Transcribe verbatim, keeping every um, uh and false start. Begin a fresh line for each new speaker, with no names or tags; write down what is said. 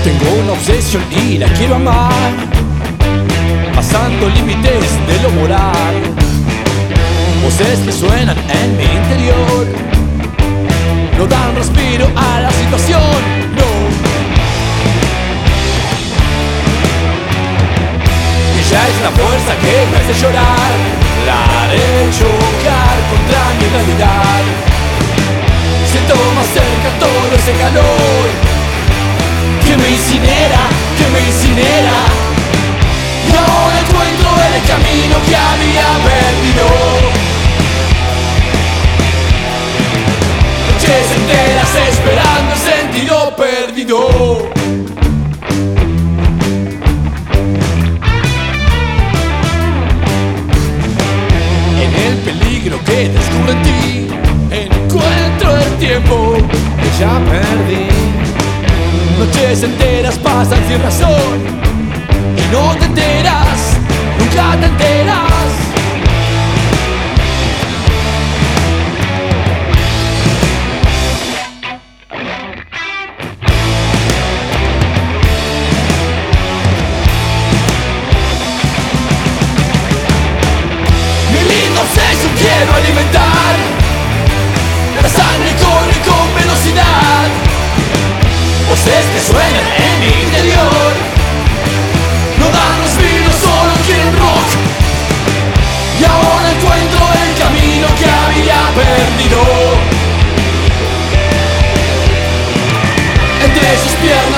Tengo una obsesión y la quiero amar, pasando límites de lo moral. Voces que suenan en mi interior no dan respiro a la situación, no. Ella es la fuerza que me hace llorar, la haré chocar contra mi realidad. Siento más cerca todo ese calor que me incinera, que me incinera. Y ahora encuentro el camino que había perdido. Noches enteras esperando el sentido perdido. En el peligro que descubro en ti, encuentro el tiempo que ya perdí. Noches enteras pasan sin razón y no te enteras, nunca te enteras. Mi lindo obsesión quiero alimentar, la sangre corre con velocidad. Voces que suenan en mi interior no dan respiro, solo quieren rock. Y ahora encuentro el camino que había perdido. Entre sus piernas